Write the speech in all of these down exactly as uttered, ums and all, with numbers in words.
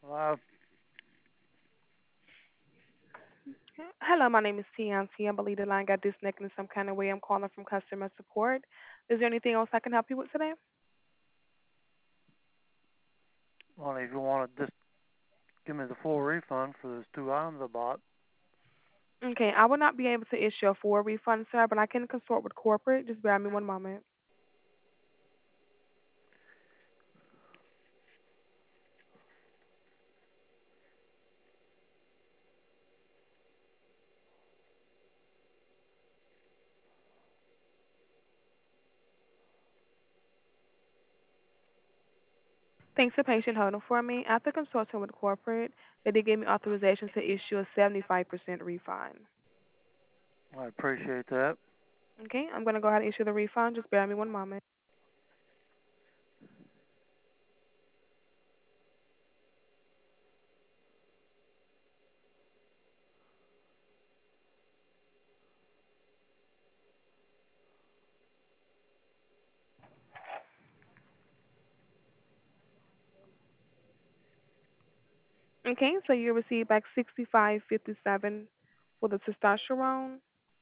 Uh, Hello, my name is Tianti. I believe the line got disconnected in some kind of way. I'm calling from customer support. Is there anything else I can help you with today? well, if you want to just give me the full refund for those two items I bought. Okay, I will not be able to issue a full refund, sir, but I can consult with corporate. Just bear me one moment. Thanks for patient holding for me. After consulting with corporate, they did give me authorization to issue a seventy-five percent refund. I appreciate that. Okay, I'm going to go ahead and issue the refund. Just bear me one moment. Okay, so you receive back sixty-five fifty-seven for the testosterone.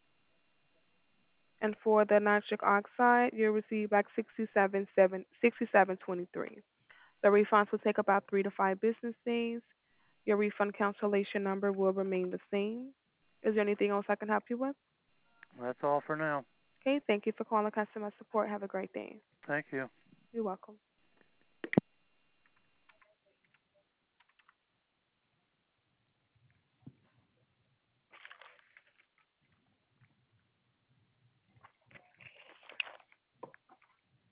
And for the nitric oxide, you'll receive back sixty-seven seven sixty-seven twenty-three. The refunds will take about three to five business days. Your refund cancellation number will remain the same. Is there anything else I can help you with? That's all for now. Okay, thank you for calling customer support. Have a great day. Thank you. You're welcome.